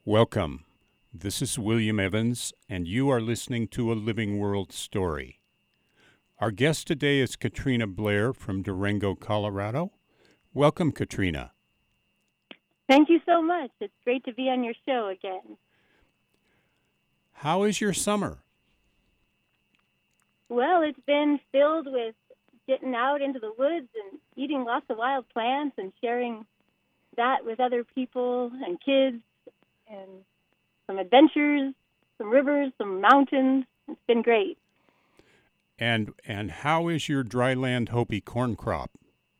Welcome. This is William Evans, and you are listening to A Living World Story. Our guest today is Katrina Blair from Durango, Colorado. Welcome, Katrina. Thank you so much. It's great to be on your show again. How is your summer? Well, it's been filled with getting out into the woods and eating lots of wild plants and sharing that with other people and kids, and some adventures, some rivers, some mountains. It's been great. And how is your dryland Hopi corn crop?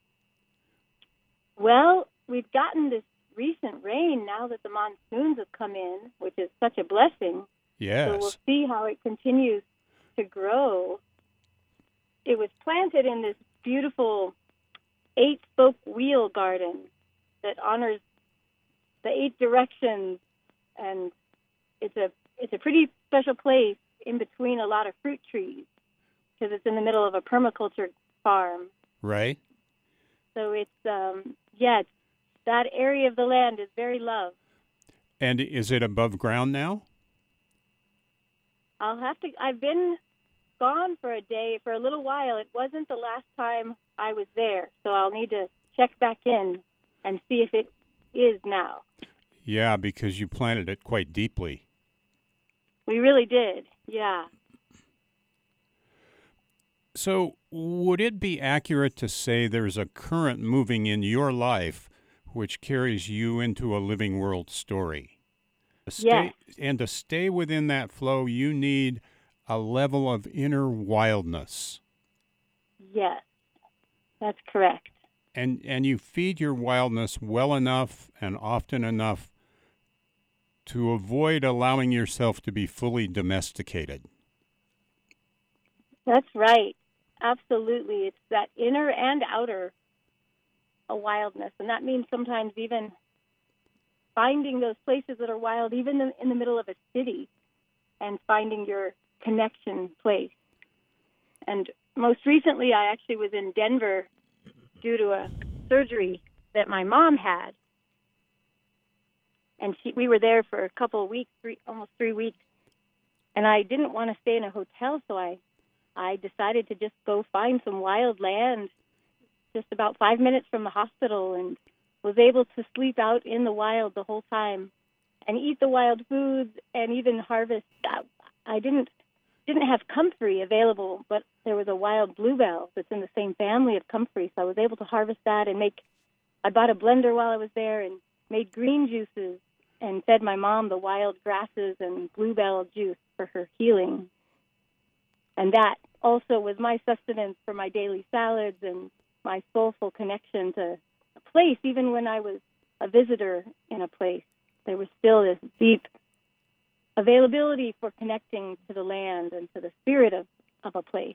Well, we've gotten this recent rain now that the monsoons have come in, which is such a blessing. Yes. So we'll see how it continues to grow. It was planted in this beautiful 8-spoke wheel garden that honors the 8 directions, and it's a pretty special place in between a lot of fruit trees because it's in the middle of a permaculture farm. Right. So it's that area of the land is very loved. And is it above ground now? I've been gone for a little while. It wasn't the last time I was there, so I'll need to check back in and see if it is now. Yeah, because you planted it quite deeply. We really did, yeah. So would it be accurate to say there's a current moving in your life which carries you into a living world story? Yes. And to stay within that flow, you need a level of inner wildness. Yes, that's correct. And you feed your wildness well enough and often enough to avoid allowing yourself to be fully domesticated. That's right. Absolutely. It's that inner and outer wildness. And that means sometimes even finding those places that are wild, even in the middle of a city, and finding your connection place. And most recently, I actually was in Denver due to a surgery that my mom had. And we were there for a couple of weeks, almost 3 weeks. And I didn't want to stay in a hotel, so I decided to just go find some wild land just about 5 minutes from the hospital, and was able to sleep out in the wild the whole time and eat the wild foods and even harvest. I didn't have comfrey available, but there was a wild bluebell that's in the same family of comfrey, so I was able to harvest that and I bought a blender while I was there and made green juices and fed my mom the wild grasses and bluebell juice for her healing. And that also was my sustenance for my daily salads and my soulful connection to a place. Even when I was a visitor in a place, there was still this deep availability for connecting to the land and to the spirit of a place.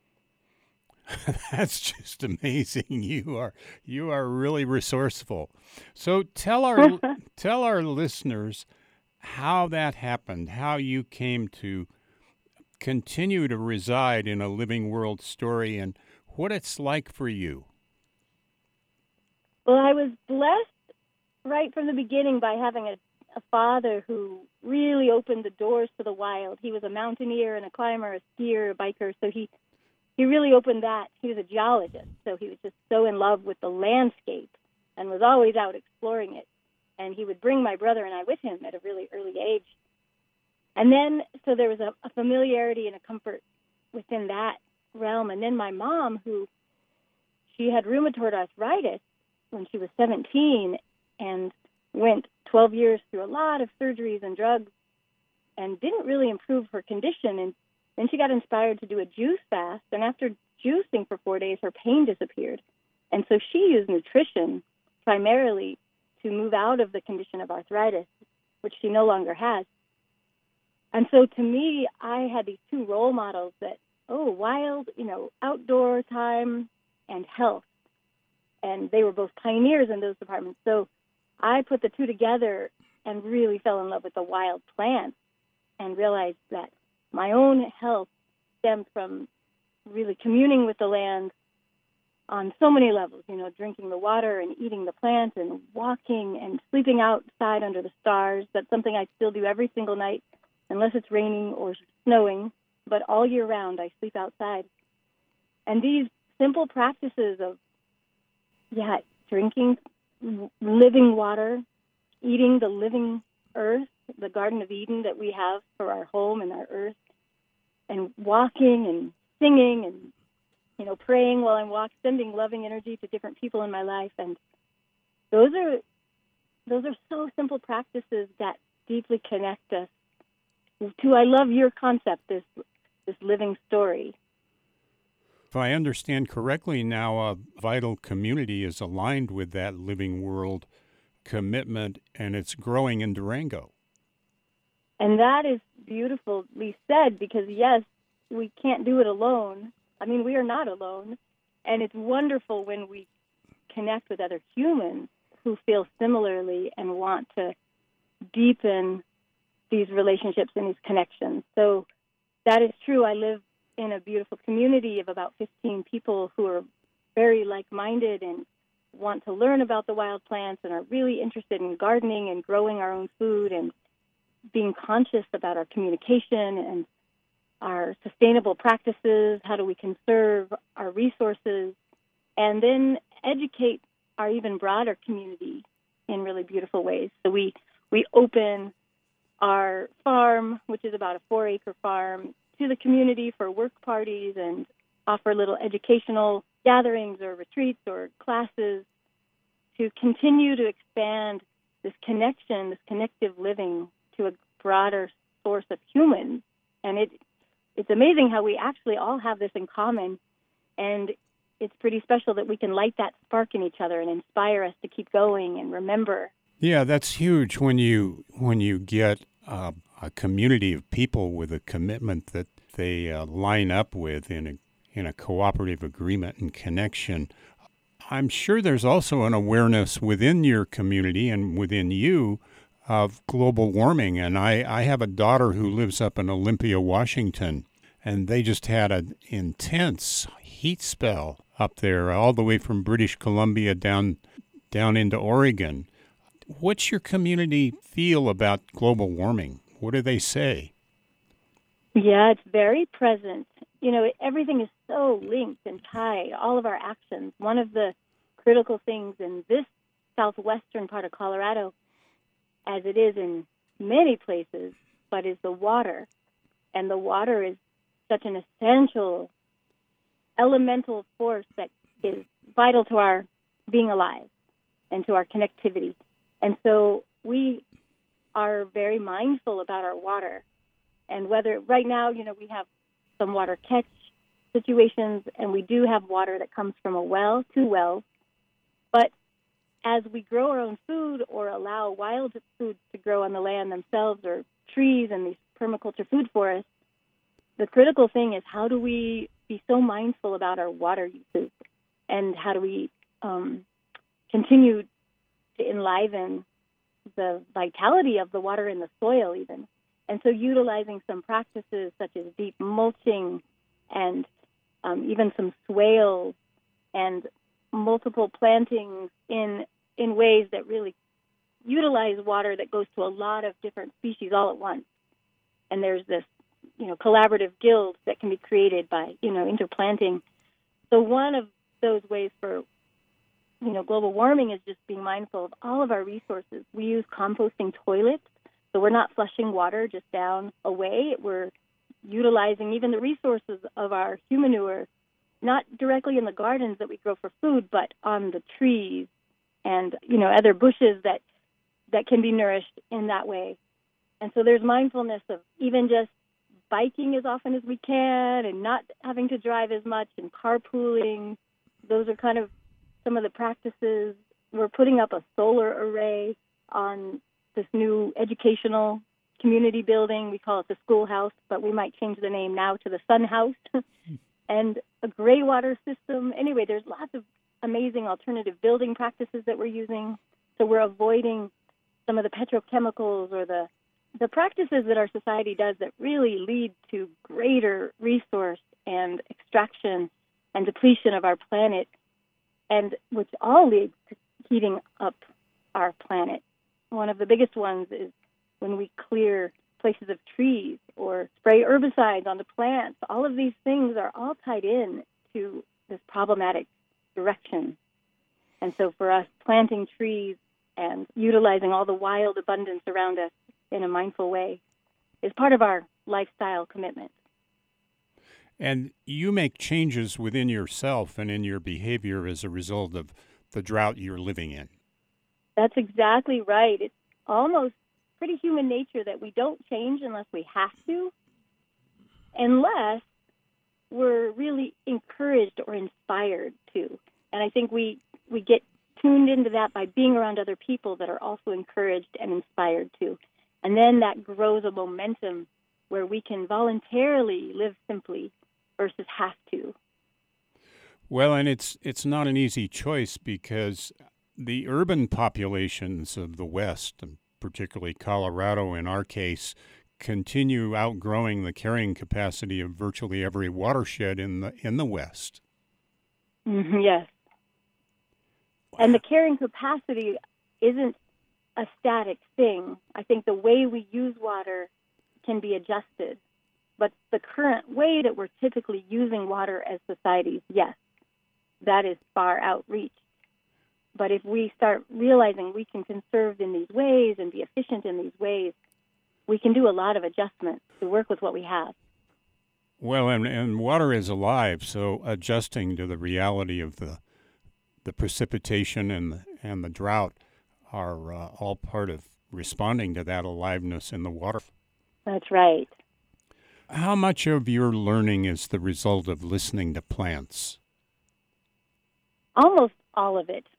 That's just amazing. You are really resourceful. So tell our listeners how that happened, how you came to continue to reside in a living world story, and what it's like for you. Well, I was blessed right from the beginning by having a father who really opened the doors to the wild. He was a mountaineer and a climber, a skier, a biker, so he really opened that. He was a geologist, so he was just so in love with the landscape and was always out exploring it. And he would bring my brother and I with him at a really early age. And then, so there was a familiarity and a comfort within that realm. And then my mom, she had rheumatoid arthritis when she was 17 and went 12 years through a lot of surgeries and drugs and didn't really improve her condition. And then she got inspired to do a juice fast. And after juicing for 4 days, her pain disappeared. And so she used nutrition primarily to move out of the condition of arthritis, which she no longer has. And so to me, I had these two role models that, wild, outdoor time and health. And they were both pioneers in those departments. So I put the two together and really fell in love with the wild plants and realized that my own health stemmed from really communing with the land on so many levels, drinking the water and eating the plants and walking and sleeping outside under the stars. That's something I still do every single night, unless it's raining or snowing. But all year round, I sleep outside. And these simple practices of, drinking living water, eating the living earth, the Garden of Eden that we have for our home and our earth, and walking and singing and praying while I'm walking, sending loving energy to different people in my life. And those are so simple practices that deeply connect us to, I love your concept, this living story. If I understand correctly now, a vital community is aligned with that living world commitment, and it's growing in Durango. And that is beautifully said, because yes, we can't do it alone. I mean, we are not alone. And it's wonderful when we connect with other humans who feel similarly and want to deepen these relationships and these connections. So that is true. I live in a beautiful community of about 15 people who are very like-minded and want to learn about the wild plants and are really interested in gardening and growing our own food and being conscious about our communication and our sustainable practices, how do we conserve our resources, and then educate our even broader community in really beautiful ways. So we open our farm, which is about a 4-acre farm, to the community for work parties and offer little educational gatherings or retreats or classes to continue to expand this connection, this connective living to a broader source of humans. And it's amazing how we actually all have this in common, and it's pretty special that we can light that spark in each other and inspire us to keep going and remember. Yeah, that's huge when you get a community of people with a commitment that they line up with in a cooperative agreement and connection. I'm sure there's also an awareness within your community and within you of global warming. And I have a daughter who lives up in Olympia, Washington, and they just had an intense heat spell up there, all the way from British Columbia down into Oregon. What's your community feel about global warming? What do they say? Yeah, it's very present. Everything is so linked and tied, all of our actions. One of the critical things in this southwestern part of Colorado, as it is in many places, but is the water. And the water is such an essential elemental force that is vital to our being alive and to our connectivity. And so we are very mindful about our water. And whether right now, we have some water catch situations, and we do have water that comes from a well, 2 wells. But as we grow our own food or allow wild foods to grow on the land themselves, or trees and these permaculture food forests, the critical thing is, how do we be so mindful about our water uses, and how do we continue to enliven the vitality of the water in the soil even. And so utilizing some practices such as deep mulching and even some swales and multiple plantings in ways that really utilize water that goes to a lot of different species all at once. And there's this, collaborative guild that can be created by, interplanting. So one of those ways for, global warming is just being mindful of all of our resources. We use composting toilets, so we're not flushing water just down away. We're utilizing even the resources of our humanure, not directly in the gardens that we grow for food, but on the trees and, other bushes that can be nourished in that way. And so there's mindfulness of even just biking as often as we can and not having to drive as much, and carpooling. Those are kind of some of the practices. We're putting up a solar array on this new educational community building. We call it the schoolhouse, but we might change the name now to the Sun House. And a gray water system. Anyway, there's lots of amazing alternative building practices that we're using. So we're avoiding some of the petrochemicals or the practices that our society does that really lead to greater resource and extraction and depletion of our planet. and which all leads to heating up our planet. One of the biggest ones is when we clear places of trees or spray herbicides on the plants. All of these things are all tied in to this problematic direction. And so for us, planting trees and utilizing all the wild abundance around us in a mindful way is part of our lifestyle commitment. And you make changes within yourself and in your behavior as a result of the drought you're living in. That's exactly right. It's almost pretty human nature that we don't change unless we have to, unless we're really encouraged or inspired to. And I think we get tuned into that by being around other people that are also encouraged and inspired to. And then that grows a momentum where we can voluntarily live simply versus have to. Well, and it's not an easy choice because the urban populations of the West, and particularly Colorado in our case, continue outgrowing the carrying capacity of virtually every watershed in the West. Mm-hmm, yes. And the carrying capacity isn't a static thing. I think the way we use water can be adjusted. But the current way that we're typically using water as societies, yes, that is far outreach. But if we start realizing we can conserve in these ways and be efficient in these ways, we can do a lot of adjustments to work with what we have. Well, and water is alive, so adjusting to the reality of the precipitation and the drought are all part of responding to that aliveness in the water. That's right. How much of your learning is the result of listening to plants? Almost all of it.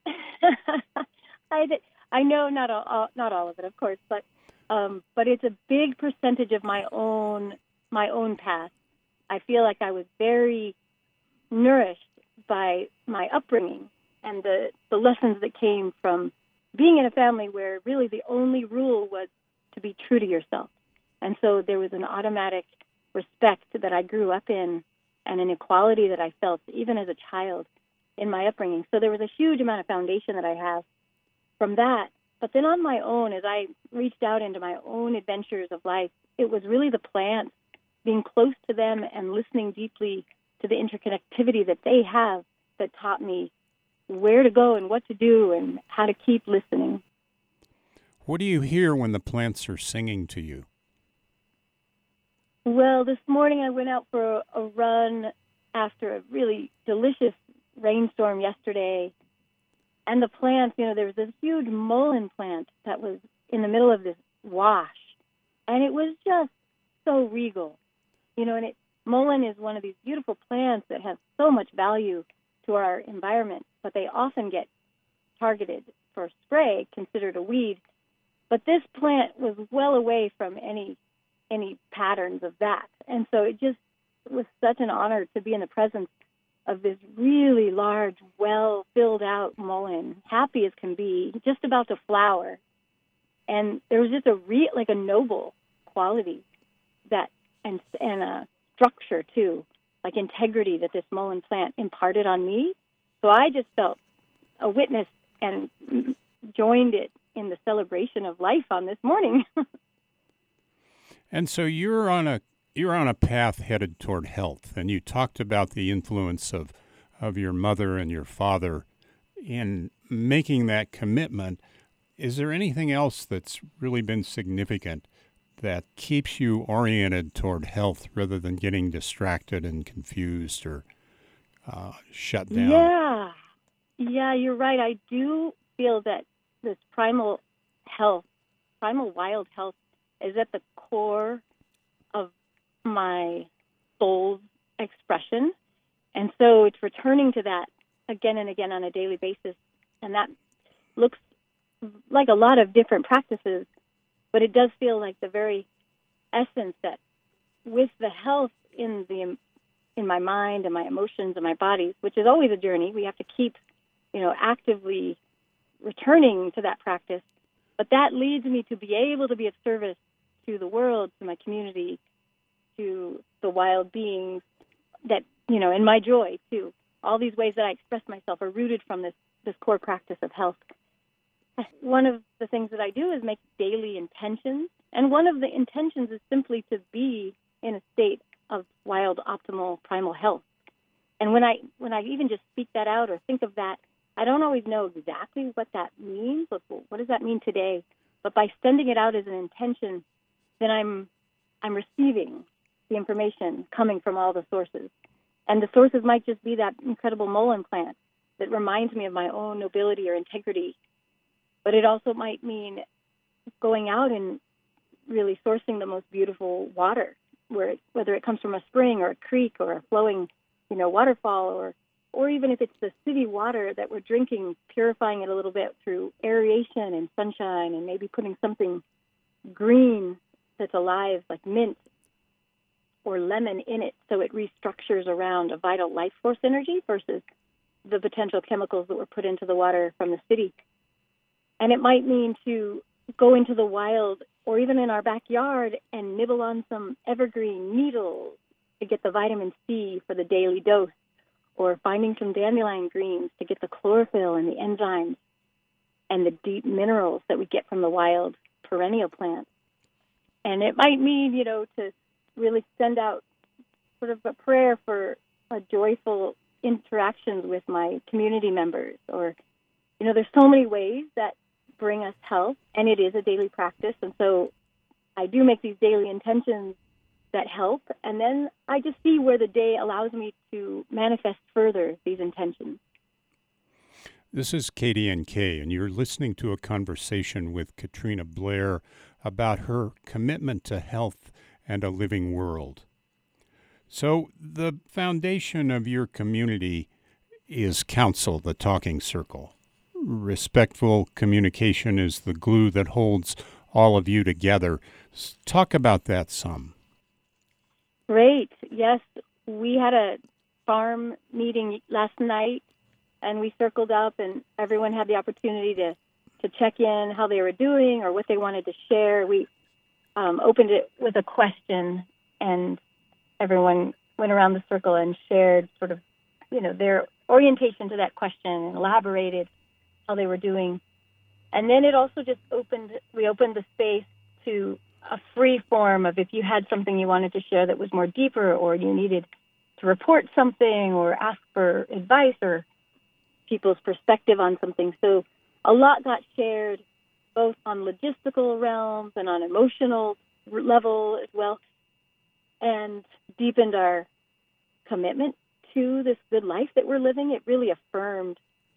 I know not all of it, of course, but it's a big percentage of my own past. I feel like I was very nourished by my upbringing and the lessons that came from being in a family where really the only rule was to be true to yourself. And so there was an automatic respect that I grew up in and an equality that I felt even as a child in my upbringing. So there was a huge amount of foundation that I have from that. But then on my own, as I reached out into my own adventures of life, it was really the plants, being close to them and listening deeply to the interconnectivity that they have that taught me where to go and what to do and how to keep listening. What do you hear when the plants are singing to you? Well, this morning I went out for a run after a really delicious rainstorm yesterday. And the plants, there was this huge mullein plant that was in the middle of this wash. And it was just so regal. Mullein is one of these beautiful plants that has so much value to our environment, but they often get targeted for spray, considered a weed. But this plant was well away from any patterns of that. And so it just was such an honor to be in the presence of this really large, well-filled-out mullein, happy as can be, just about to flower. And there was just a noble quality that and a structure, too, like integrity that this mullein plant imparted on me. So I just felt a witness and joined it in the celebration of life on this morning. And so you're on a path headed toward health, and you talked about the influence of your mother and your father in making that commitment. Is there anything else that's really been significant that keeps you oriented toward health rather than getting distracted and confused or shut down? Yeah, you're right. I do feel that this primal wild health is at the core of my soul's expression. And so it's returning to that again and again on a daily basis. And that looks like a lot of different practices, but it does feel like the very essence that with the health in my mind and my emotions and my body, which is always a journey, we have to keep, actively returning to that practice. But that leads me to be able to be of service to the world, to my community, to the wild beings that, in my joy too. all these ways that I express myself are rooted from this core practice of health. One of the things that I do is make daily intentions, and one of the intentions is simply to be in a state of wild, optimal, primal health. And when I even just speak that out or think of that, I don't always know exactly what that means. What does that mean today? But by sending it out as an intention, then I'm receiving the information coming from all the sources. And the sources might just be that incredible mullein plant that reminds me of my own nobility or integrity. But it also might mean going out and really sourcing the most beautiful water, whether it comes from a spring or a creek or a flowing, waterfall, or even if it's the city water that we're drinking, purifying it a little bit through aeration and sunshine, and maybe putting something green that's alive, like mint or lemon, in it, so it restructures around a vital life force energy versus the potential chemicals that were put into the water from the city. And it might mean to go into the wild or even in our backyard and nibble on some evergreen needles to get the vitamin C for the daily dose, or finding some dandelion greens to get the chlorophyll and the enzymes and the deep minerals that we get from the wild perennial plants. And it might mean, to really send out sort of a prayer for a joyful interactions with my community members. Or, there's so many ways that bring us health, and it is a daily practice. And so I do make these daily intentions that help, and then I just see where the day allows me to manifest further these intentions. This is KDNK, and you're listening to a conversation with Katrina Blair about her commitment to health and a living world. So the foundation of your community is Counsel, the Talking Circle. Respectful communication is the glue that holds all of you together. Talk about that some. Great. Yes, we had a farm meeting last night, and we circled up, and everyone had the opportunity to check in how they were doing or what they wanted to share. We opened it with a question, and everyone went around the circle and shared sort of, their orientation to that question and elaborated how they were doing. And then it also just we opened the space to a free form of if you had something you wanted to share that was more deeper, or you needed to report something or ask for advice or people's perspective on something. So a lot got shared, both on logistical realms and on emotional level as well, and deepened our commitment to this good life that we're living. It really affirmed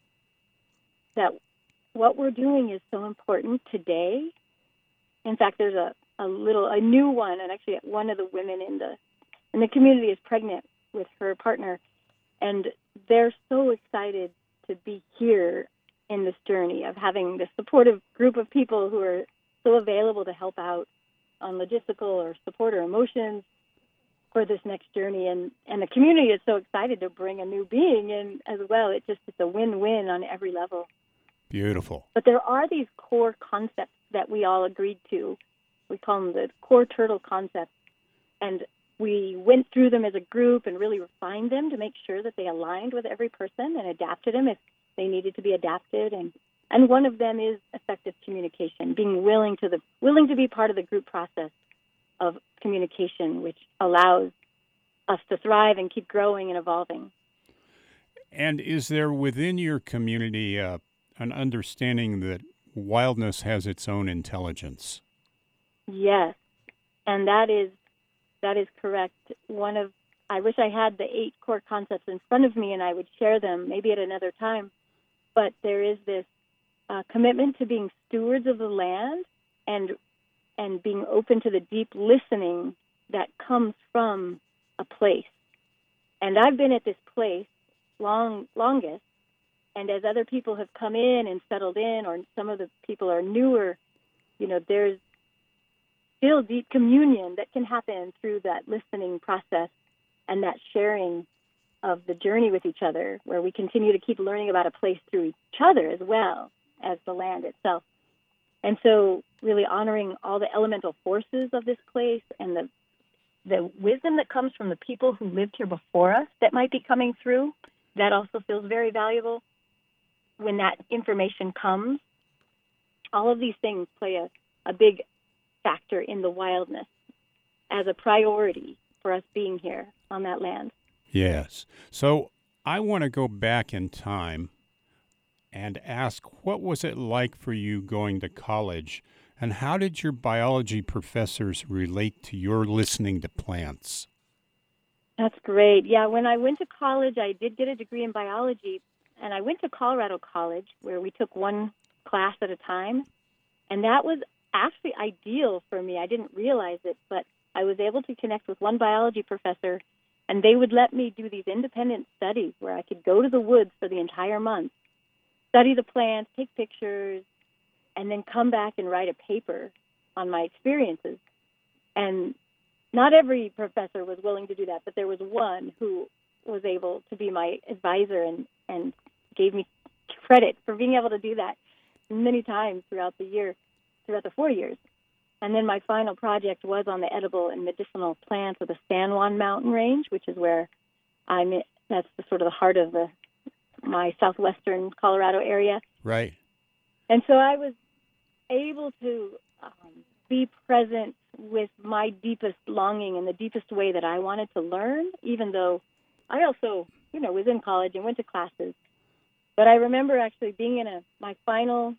that what we're doing is so important today. In fact, there's a new one, and actually one of the women in the community is pregnant with her partner, and they're so excited to be here in this journey of having this supportive group of people who are so available to help out on logistical or support or emotions for this next journey. And the community is so excited to bring a new being in as well. It's a win-win on every level. Beautiful. But there are these core concepts that we all agreed to. We call them the core turtle concepts. And we went through them as a group and really refined them to make sure that they aligned with every person and adapted them if they needed to be adapted. And one of them is effective communication, being willing to be part of the group process of communication, which allows us to thrive and keep growing and evolving. And is there within your community an understanding that wildness has its own intelligence? Yes, and that is correct. I wish I had the 8 core concepts in front of me and I would share them maybe at another time, but there is this commitment to being stewards of the land and being open to the deep listening that comes from a place. And I've been at this place longest, and as other people have come in and settled in, or some of the people are newer, there's still deep communion that can happen through that listening process and that sharing of the journey with each other, where we continue to keep learning about a place through each other as well as the land itself. And so really honoring all the elemental forces of this place and the wisdom that comes from the people who lived here before us that might be coming through, that also feels very valuable when that information comes. All of these things play a big factor in the wildness as a priority for us being here on that land. Yes. So I want to go back in time and ask, what was it like for you going to college, and how did your biology professors relate to your listening to plants? That's great. Yeah, when I went to college, I did get a degree in biology, and I went to Colorado College, where we took one class at a time, and that was actually ideal for me. I didn't realize it, but I was able to connect with one biology professor, and they would let me do these independent studies where I could go to the woods for the entire month, study the plants, take pictures, and then come back and write a paper on my experiences. And not every professor was willing to do that, but there was one who was able to be my advisor and gave me credit for being able to do that many times throughout the 4 years. And then my final project was on the edible and medicinal plants of the San Juan Mountain Range, which is where that's the sort of the heart of my southwestern Colorado area. Right. And so I was able to be present with my deepest longing in the deepest way that I wanted to learn, even though I also, was in college and went to classes. But I remember actually being in my final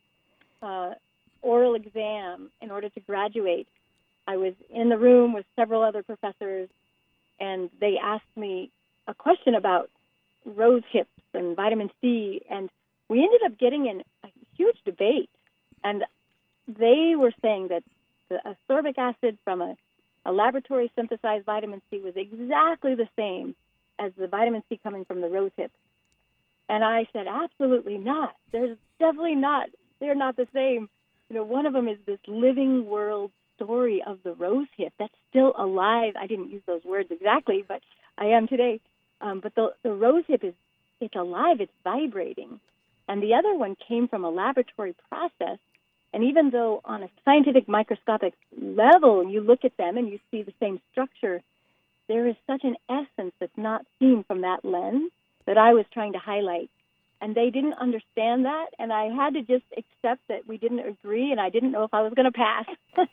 oral exam in order to graduate. I was in the room with several other professors, and they asked me a question about rose hips and vitamin C, and we ended up getting in a huge debate. And they were saying that the ascorbic acid from a laboratory synthesized vitamin C was exactly the same as the vitamin C coming from the rose hips. And I said, absolutely not. There's definitely not. They're not the same. One of them is this living world story of the rose hip that's still alive. I didn't use those words exactly, but I am today. But the rose hip it's alive, it's vibrating. And the other one came from a laboratory process. And even though on a scientific microscopic level you look at them and you see the same structure, there is such an essence that's not seen from that lens that I was trying to highlight. And they didn't understand that, and I had to just accept that we didn't agree, and I didn't know if I was going to pass.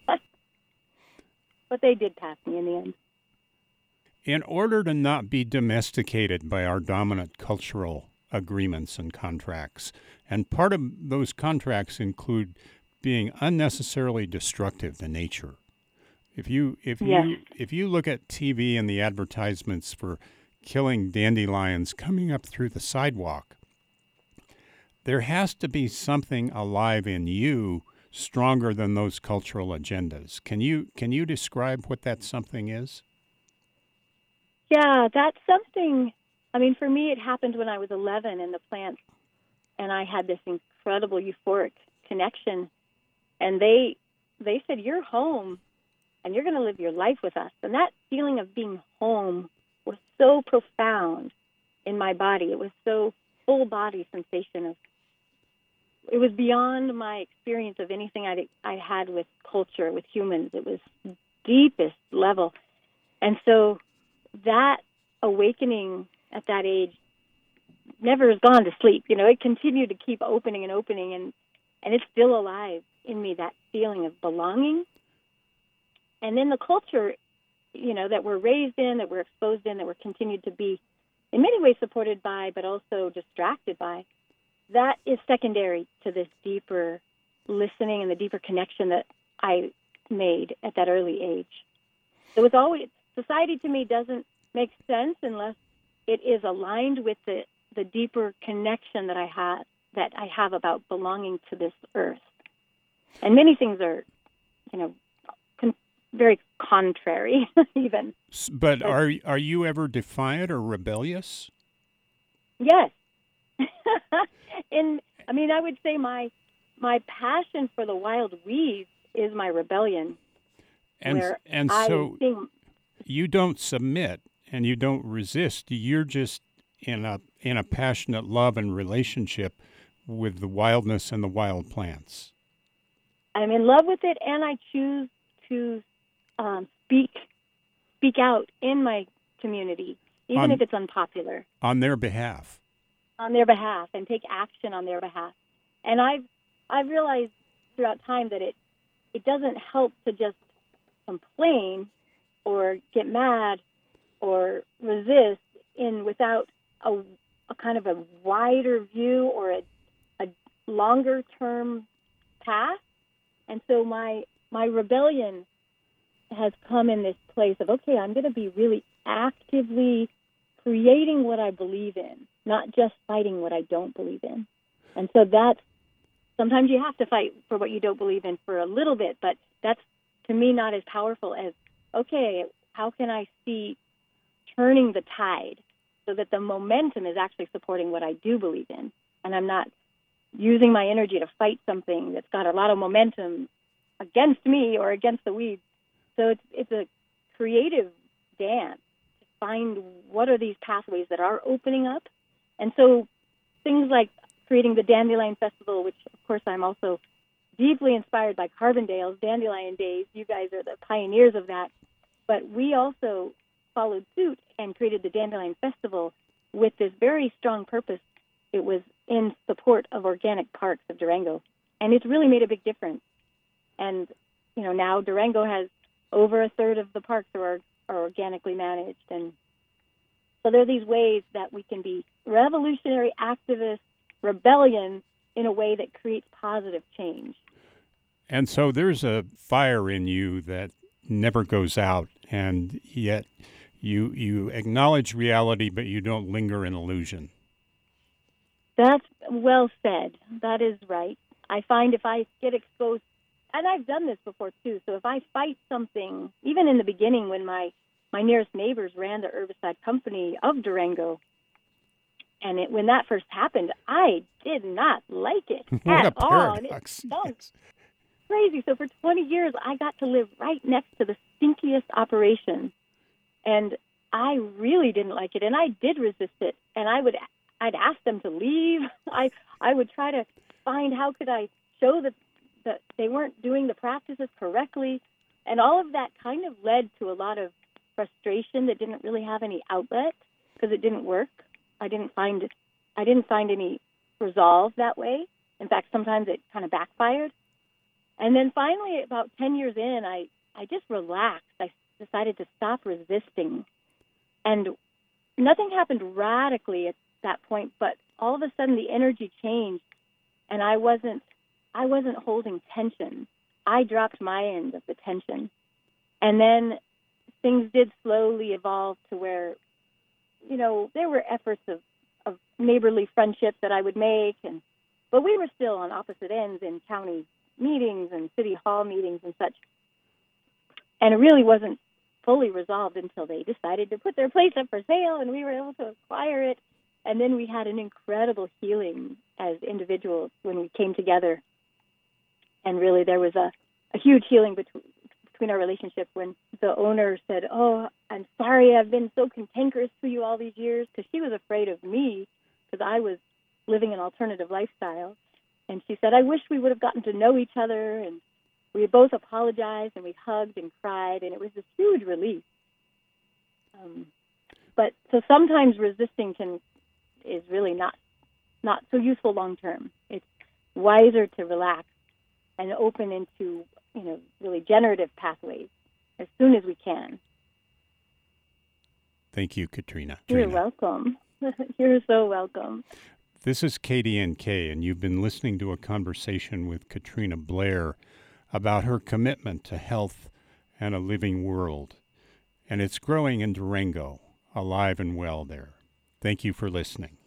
But they did pass me in the end. In order to not be domesticated by our dominant cultural agreements and contracts, and part of those contracts include being unnecessarily destructive to nature. If you look at TV and the advertisements for killing dandelions coming up through the sidewalk, there has to be something alive in you stronger than those cultural agendas. Can you describe what that something is? Yeah, that's something. I mean, for me, it happened when I was 11 in the plants, and I had this incredible euphoric connection. And they said, "You're home, and you're going to live your life with us." And that feeling of being home was so profound in my body. It was so full body sensation of. It was beyond my experience of anything I had with culture, with humans. It was deepest level. And so that awakening at that age never has gone to sleep. It continued to keep opening and opening, and it's still alive in me, that feeling of belonging. And then the culture, that we're raised in, that we're exposed in, that we're continued to be in many ways supported by, but also distracted by, that is secondary to this deeper listening and the deeper connection that I made at that early age. It was always, society to me doesn't make sense unless it is aligned with the deeper connection that I have about belonging to this earth. And many things are, very contrary, even. But are you ever defiant or rebellious? Yes. I would say my passion for the wild weeds is my rebellion. And so you don't submit and you don't resist. You're just in a passionate love and relationship with the wildness and the wild plants. I'm in love with it, and I choose to speak out in my community, even if it's unpopular. On their behalf. on their behalf and take action on their behalf. And I've realized throughout time that it doesn't help to just complain or get mad or resist without a kind of a wider view or a longer term path. And so my rebellion has come in this place of, okay, I'm going to be really actively creating what I believe in, not just fighting what I don't believe in. And so sometimes you have to fight for what you don't believe in for a little bit, but that's, to me, not as powerful as, okay, how can I see turning the tide so that the momentum is actually supporting what I do believe in, and I'm not using my energy to fight something that's got a lot of momentum against me or against the weeds. So it's a creative dance to find what are these pathways that are opening up. And so things like creating the Dandelion Festival, which, of course, I'm also deeply inspired by Carbondale's Dandelion Days. You guys are the pioneers of that. But we also followed suit and created the Dandelion Festival with this very strong purpose. It was in support of organic parks of Durango. And it's really made a big difference. And, now Durango has over a third of the parks are organically managed. And so there are these ways that we can be revolutionary activists, rebellion in a way that creates positive change. And so there's a fire in you that never goes out, and yet you acknowledge reality, but you don't linger in illusion. That's well said. That is right. I find if I get exposed, and I've done this before too, so if I fight something, even in the beginning when my nearest neighbors ran the herbicide company of Durango, and when that first happened, I did not like it What at a all. paradox. And it's crazy. So for 20 years, I got to live right next to the stinkiest operation, and I really didn't like it, and I did resist it, and I'd ask them to leave. I would try to find how could I show that they weren't doing the practices correctly, and all of that kind of led to a lot of frustration that didn't really have any outlet because it didn't work. I didn't find any resolve that way. In fact, sometimes it kind of backfired. And then finally, about 10 years in, I just relaxed. I decided to stop resisting. And nothing happened radically at that point, but all of a sudden the energy changed, and I wasn't holding tension. I dropped my end of the tension. And then things did slowly evolve to where, there were efforts of neighborly friendships that I would make, but we were still on opposite ends in county meetings and city hall meetings and such. And it really wasn't fully resolved until they decided to put their place up for sale, and we were able to acquire it. And then we had an incredible healing as individuals when we came together. And really there was a huge healing between our relationship when the owner said, "Oh, I'm sorry I've been so cantankerous to you all these years," because she was afraid of me because I was living an alternative lifestyle. And she said, "I wish we would have gotten to know each other." And we both apologized, and we hugged and cried, and it was this huge relief. But so sometimes resisting is really not so useful long term. It's wiser to relax and open into really generative pathways as soon as we can. Thank you, Katrina. You're welcome. You're so welcome. This is KDNK, and you've been listening to a conversation with Katrina Blair about her commitment to health and a living world. And it's growing in Durango, alive and well there. Thank you for listening.